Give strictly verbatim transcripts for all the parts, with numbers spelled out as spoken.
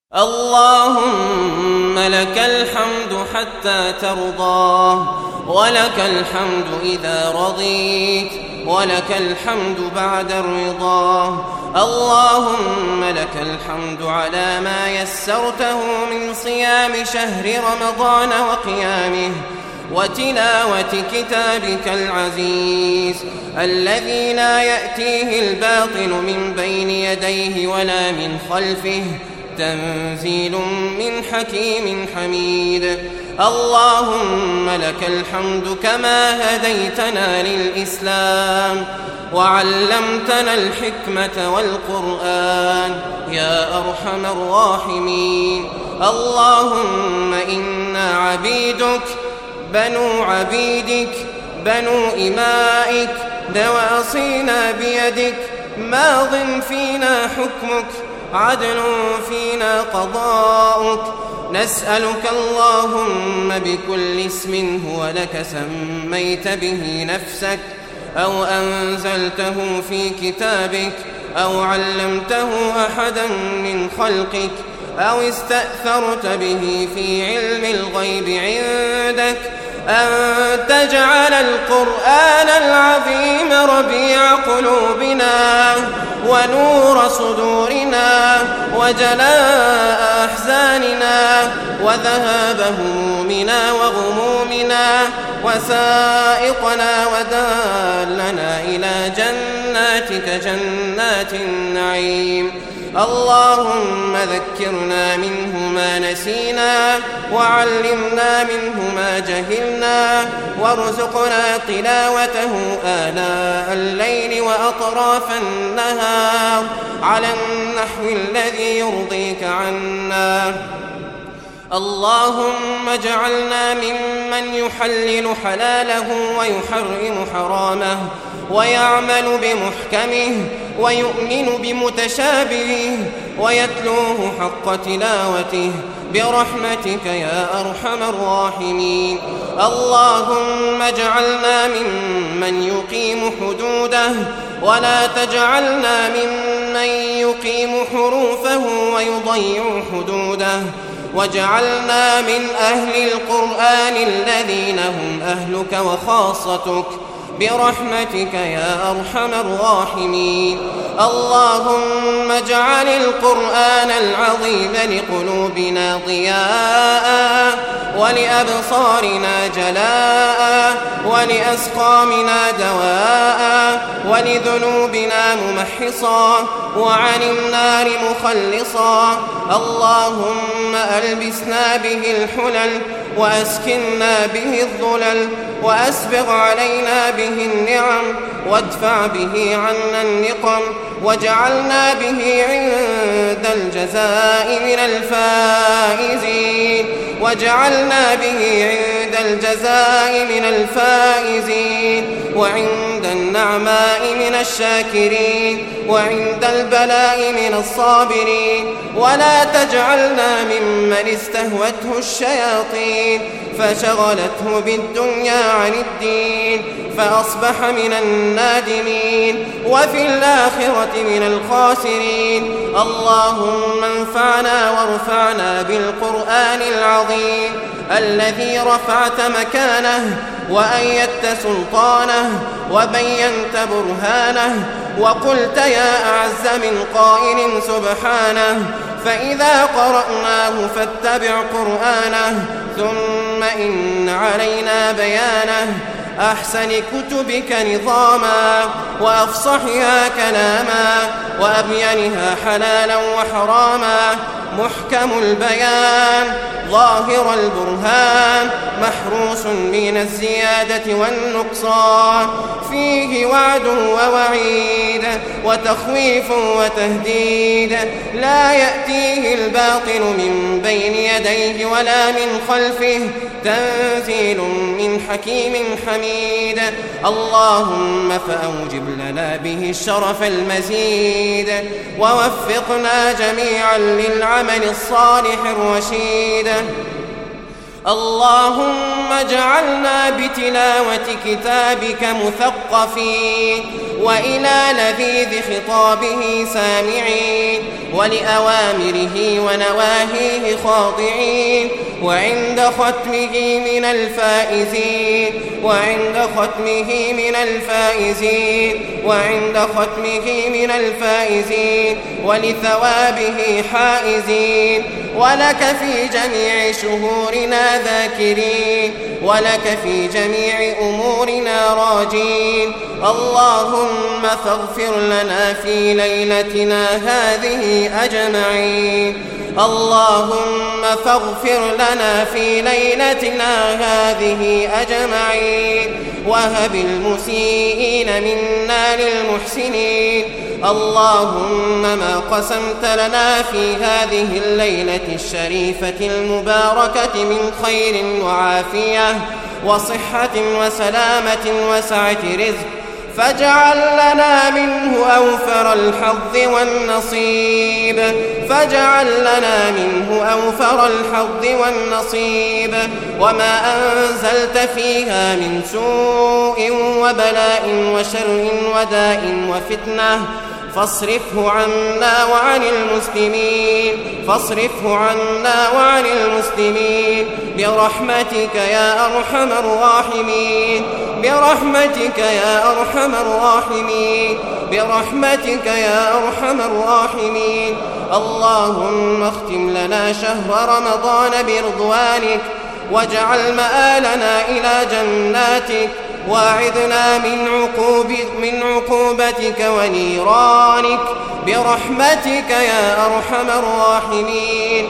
اللهم لك الحمد حتى ترضى، ولك الحمد إذا رضيت، ولك الحمد بعد الرضا. اللهم لك الحمد على ما يسرته من صيام شهر رمضان وقيامه وتلاوة كتابك العزيز الذي لا يأتيه الباطل من بين يديه ولا من خلفه، تنزيل من حكيم حميد. اللهم لك الحمد كما هديتنا للإسلام وعلمتنا الحكمة والقرآن يا أرحم الراحمين. اللهم إنا عبيدك بنو عبيدك بنو إمائك، نواصينا بيدك، ماض فينا حكمك، عدل فينا قضاؤك. نسألك اللهم بكل اسم هو لك سميت به نفسك أو أنزلته في كتابك أو علمته أحدا من خلقك أو استأثرت به في علم الغيب عندك، أن تجعل القرآن العظيم ربيع قلوبنا ونور صدورنا وجلاء أحزاننا وذهاب همومنا وغمومنا وسائقنا ودالنا إلى جناتك جنات النعيم. اللهم ذكرنا منه ما نسينا وعلمنا منه ما جهلنا وارزقنا تلاوته آناء الليل وأطراف النهار على النحو الذي يرضيك عنا. اللهم اجعلنا ممن يحلل حلاله ويحرم حرامه ويعمل بمحكمه ويؤمن بمتشابهه ويتلوه حق تلاوته برحمتك يا أرحم الراحمين. اللهم اجعلنا ممن يقيم حدوده ولا تجعلنا ممن يقيم حروفه ويضيع حدوده، واجعلنا من أهل القرآن الذين هم أهلك وخاصتك برحمتك يا أرحم الراحمين. اللهم اجعل القرآن العظيم لقلوبنا ضياء ولأبصارنا جلاء ولأسقامنا دواء ولذنوبنا ممحصا وعن النار مخلصا. اللهم ألبسنا به الحلل وأسكننا به الظلل وأسبغ علينا به النعم وادفع به عنا النقم، واجعلنا به عند الجزاء من الفائزين واجعلنا به عند الجزاء من الفائزين وعند النعماء من الشاكرين وعند البلاء من الصابرين. ولا تجعلنا ممن استهوته الشياطين فشغلته بالدنيا عن الدين فأصبح من النادمين وفي الآخرة من الخاسرين. اللهم انفعنا وارفعنا بالقرآن العظيم الذي رفعت مكانه وأيدت سلطانه وبينت برهانه وقلت يا أعز من قائل سبحانه فإذا قرأناه فاتبع قرآنه ثم إن علينا بيانه. أحسن كتبك نظاما وأفصحها كلاما وأبينها حلالا وحراما، محكم البيان ظاهر البرهان محروس من الزيادة والنقصان، فيه وعد ووعيد وتخويف وتهديد، لا يأتيه الباطل من بين يديه ولا من خلفه، تنزيل من حكيم حميد. اللهم فأوجب لنا به الشرف المزيد ووفقنا جميعا للعمل الصالح الرشيد. اللهم اجعلنا بتلاوة كتابك مثقفين وإلى لذيذ خطابه سامعين ولأوامره ونواهيه خاضعين وعند ختمه من الفائزين وعند ختمه من الفائزين وعند ختمه من الفائزين ولثوابه حائزين ولك في جميع شهورنا ذاكرين ولك في جميع أمورنا راجين اللهم فاغفر لنا في ليلتنا هذه أجمعين اللهم فاغفر لنا في ليلتنا هذه أجمعين وهب المسيئين منا للمحسنين اللهم ما قسمت لنا في هذه الليلة الشريفة المباركة من خير وعافية وصحة وسلامة وسعة رزق فاجعل لنا منه أوفر الحظ والنصيب فاجعل لنا منه أوفر الحظ والنصيب وما أنزلت فيها من سوء وبلاء وشر وداء وفتنة فاصرفه عنا وعن المسلمين فاصرفه عنا وعن المسلمين برحمتك يا أرحم الراحمين برحمتك يا أرحم الراحمين برحمتك يا أرحم الراحمين اللهم اختم لنا شهر رمضان برضوانك واجعل مآلنا إلى جناتك واعذنا من عقوب من عقوبتك ونيرانك برحمتك يا أرحم الراحمين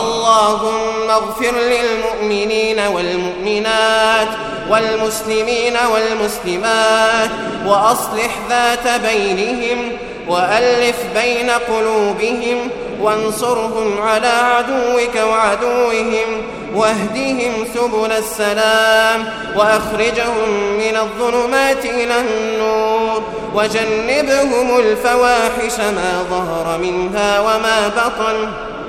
اللهم اغفر للمؤمنين والمؤمنات والمسلمين والمسلمات وأصلح ذات بينهم وألف بين قلوبهم وانصرهم على عدوك وعدوهم واهدهم سبل السلام وأخرجهم من الظلمات إلى النور وجنبهم الفواحش ما ظهر منها وما بطن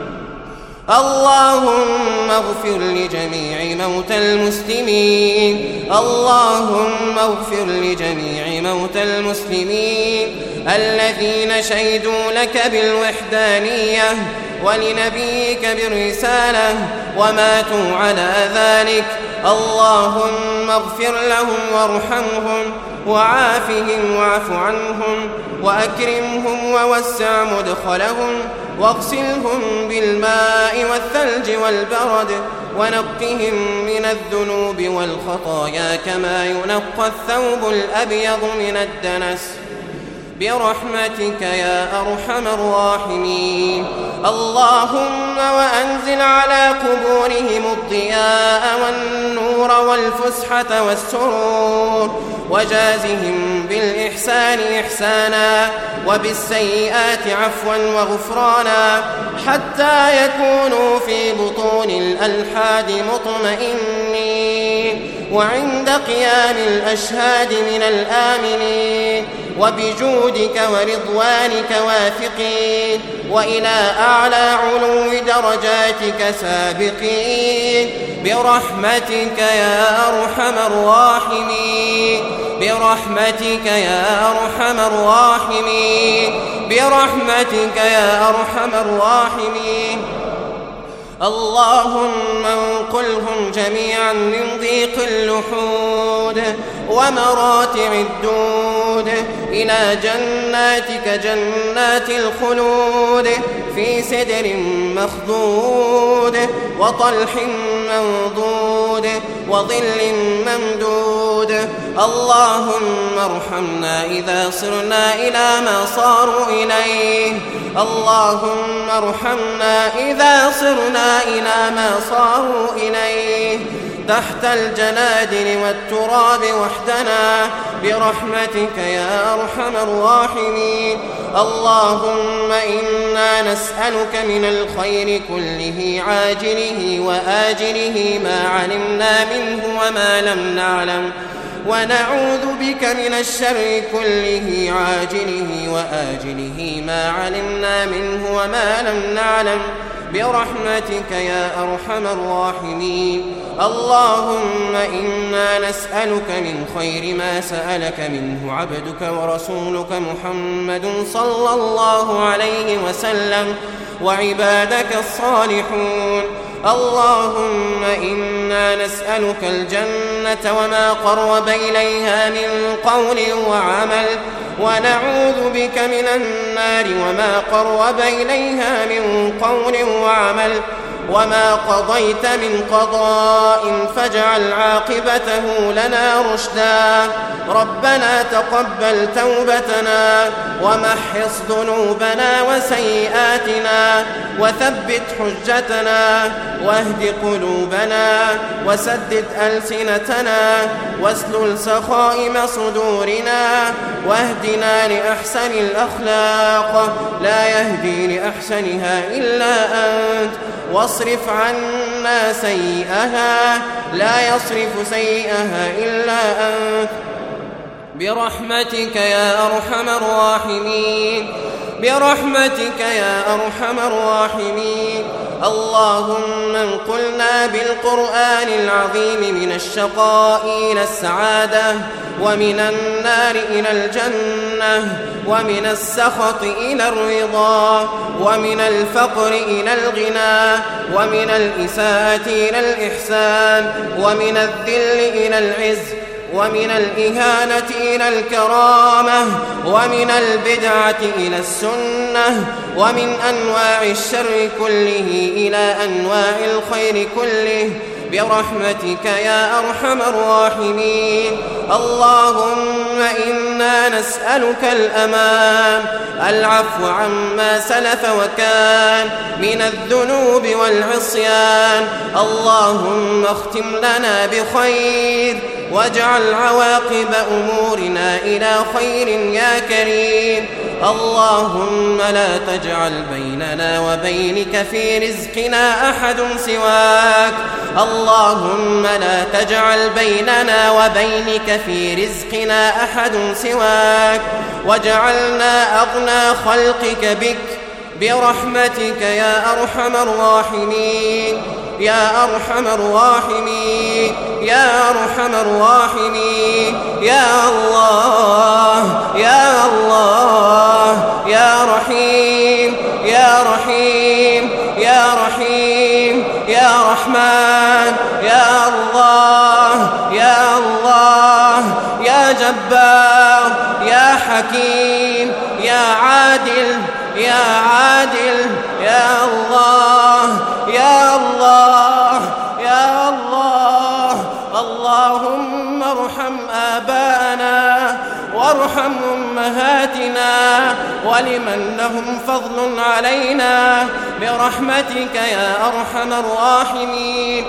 اللهم اغفر لجميع موتى المسلمين اللهم اغفر لجميع موتى المسلمين الذين شهدوا لك بالوحدانية ولنبيك بالرسالة وماتوا على ذلك اللهم اغفر لهم وارحمهم وعافهم واعف عنهم وأكرمهم ووسع مدخلهم واغسلهم بالماء والثلج والبرد ونقهم من الذنوب والخطايا كما ينقى الثوب الأبيض من الدنس برحمتك يا أرحم الراحمين اللهم وأنزل على قبورهم الضياء والنور والفسحة والسرور وجازهم بالإحسان إحسانا وبالسيئات عفوا وغفرانا حتى يكونوا في بطون الألحاد مطمئنين وعند قيام الأشهاد من الآمنين وبجودك ورضوانك واثقين وإلى أعلى علو درجاتك سابقين برحمتك يا أرحم الراحمين برحمتك يا أرحم الراحمين برحمتك يا أرحم الراحمين اللهم انقلهم جميعا من ضيق اللحود ومراتع الدود إلى جناتك جنات الخلود في سدر مخضود وطلح منضود وظل ممدود اللهم ارحمنا إذا صرنا إلى ما صاروا إليه اللهم ارحمنا إذا صرنا إلى ما صاروا إليه تحت الجنادل والتراب وحدنا برحمتك يا أرحم الراحمين اللهم إنا نسألك من الخير كله عاجله وآجله ما علمنا منه وما لم نعلم ونعوذ بك من الشر كله عاجله وآجله ما علمنا منه وما لم نعلم برحمتك يا أرحم الراحمين. اللهم إنا نسألك من خير ما سألك منه عبدك ورسولك محمد صلى الله عليه وسلم وعبادك الصالحون. اللهم إنا نسألك الجنة وما قرب إليها من قول وعمل، ونعوذ بك من النار وما قرب إليها من قول وعمل. وما قضيت من قضاء فاجعل عاقبته لنا رشدا. ربنا تقبل توبتنا ومحص ذنوبنا وسيئاتنا وثبت حجتنا واهد قلوبنا وسدد ألسنتنا واسلل سخائم صدورنا واهدنا لأحسن الأخلاق لا يهدي لأحسنها إلا أنت، واصرف عنا سيئها لا يصرف سيئها إلا أنت برحمتك يا أرحم الراحمين. برحمتك يا أرحم الراحمين. اللهم انقلنا بالقرآن العظيم من الشقاء إلى السعادة، ومن النار إلى الجنة، ومن السخط إلى الرضا، ومن الفقر إلى الغنى، ومن الإساءة إلى الإحسان، ومن الذل إلى العز، ومن الإهانة إلى الكرامة، ومن البدعة إلى السنة، ومن أنواع الشر كله إلى أنواع الخير كله برحمتك يا أرحم الراحمين. اللهم إنا نسألك الأمان، العفو عما سلف وكان من الذنوب والعصيان. اللهم اختم لنا بخير واجعل عواقب أمورنا إلى خير يا كريم. اللهم لا تجعل بيننا وبينك في رزقنا أحد سواك. اللهم لا تجعل بيننا وبينك في رزقنا أحد سواك، واجعلنا أغنى خلقك بك برحمتك يا أرحم الراحمين. يا أرحم الراحمين. يا أرحم الراحمين. يا الله يا الله يا رحيم يا رحيم يا رحيم يا رحمن يا الله يا الله يا جبار يا حكيم يا عادل يا عادل يا الله يا الله يا الله. اللهم ارحم آباءنا وارحم أمهاتنا ولمن لهم فضل علينا برحمتك يا أرحم الراحمين،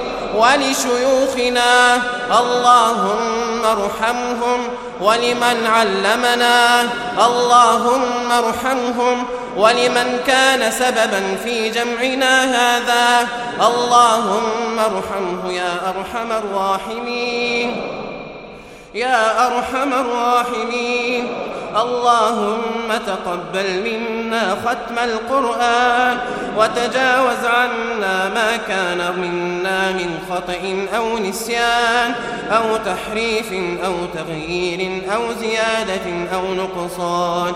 ولشيوخنا اللهم ارحمهم، ولمن علمنا اللهم ارحمهم، ولمن كان سببا في جمعنا هذا اللهم ارحمه يا أرحم الراحمين يا أرحم الراحمين. اللهم تقبل منا ختم القرآن، وتجاوز عنا ما كان منا من خطأ أو نسيان أو تحريف أو تغيير أو زيادة أو نقصان،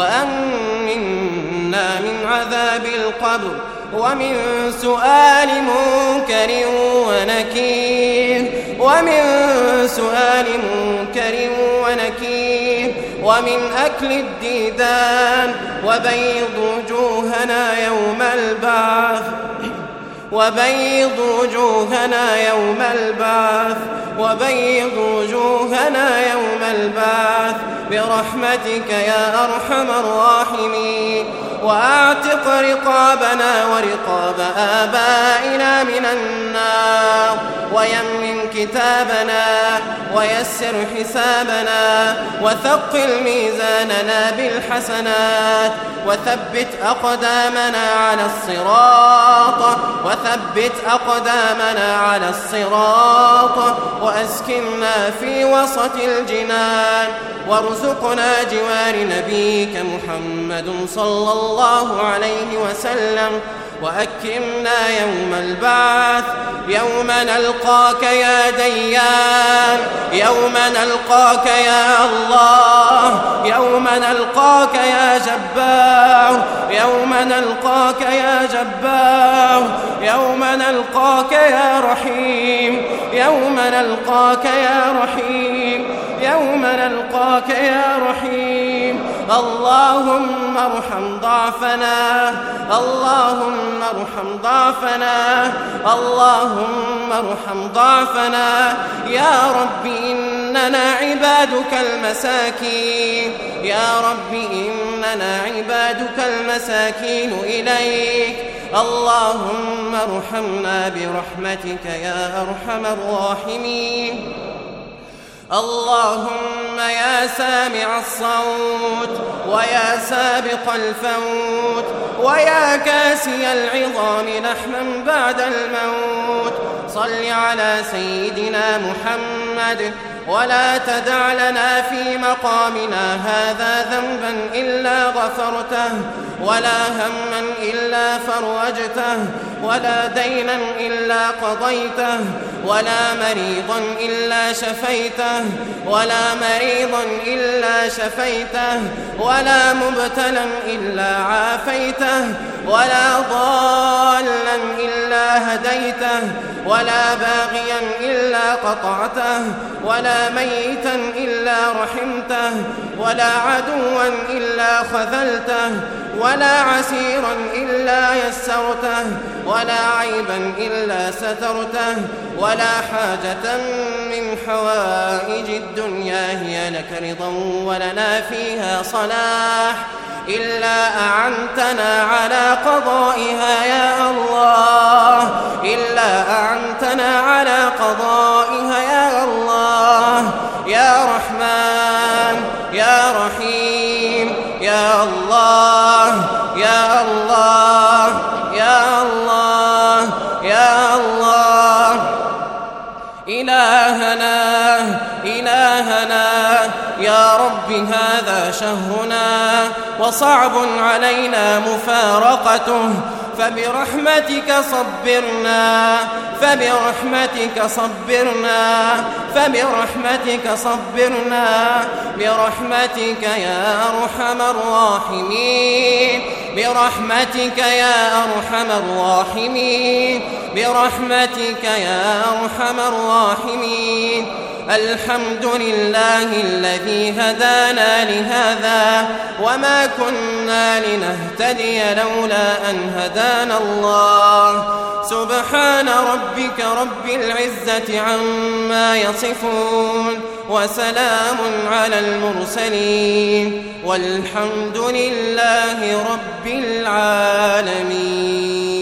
وأمنا من عذاب القبر، ومن سؤال منكر ونكير ومن سؤال منكر ونكير ومن أكل الديدان، وبيض وجوهنا يوم البعث وبيض وجوهنا يوم البعث وبيض وجوهنا يوم البعث برحمتك يا أرحم الراحمين. وأعتق رقابنا ورقاب آبائنا من النار، ويمن كتابنا ويسر حسابنا، وثقل ميزاننا بالحسنات، وثبت أقدامنا على الصراط وثبت أقدامنا على الصراط وأسكننا في وسط الجنان، وارزقنا جوار نبيك محمد صلى الله عليه وسلم وأكرمنا يوم البعث، يوم نلقاك يا ديان، يوم نلقاك يا الله، يوم نلقاك يا جبار، يوم نلقاك يا جبار، يوم نلقاك يا رحيم، يوم نلقاك يا رحيم، يوم نلقاك يا رحيم. اللهم ارحم ضعفنا، اللهم ارحم ضعفنا، اللهم ارحم ضعفنا. يا رب إننا عبادك المساكين، يا رب إننا عبادك المساكين إليك. اللهم ارحمنا برحمتك يا أرحم الراحمين. اللهم يا سامع الصوت ويا سابق الفوت ويا كاسي العظام لحما بعد الموت، صل على سيدنا محمد، ولا تدع لنا في مقامنا هذا ذنبا إلا غفرته، ولا هما إلا فرجته، ولا دينا إلا قضيته، ولا مريضا إلا شفيته، ولا مريضا إلا شفيته، ولا مبتلا إلا عافيته، ولا ضالا إلا هديته، ولا باغيا إلا قطعته، ولا ميتا إلا رحمته، ولا عدوا إلا خذلته، ولا عسيرا إلا يسرته، ولا عيبا إلا سترته، ولا حاجة من حوائج الدنيا هي لك رضا ولنا فيها صلاح إلا أعنتنا على قضائها يا الله، إلا أعنتنا على قضائها يا الله. يا رحمن يا رحيم يا الله يا الله يا الله يا الله. إلهنا إلهنا يا رب هذا شهرنا وصعب علينا مفارقته، فبرحمتك صبرنا فبرحمتك صبرنا فبرحمتك صبرنا برحمتك يا أرحم الراحمين، برحمتك يا أرحم الراحمين، برحمتك يا أرحم الراحمين. الحمد لله الذي هدانا لهذا وما كنا لنهتدي لولا أن هدانا الله. سبحان ربك رب العزة عما يصفون، وسلام على المرسلين، والحمد لله رب العالمين.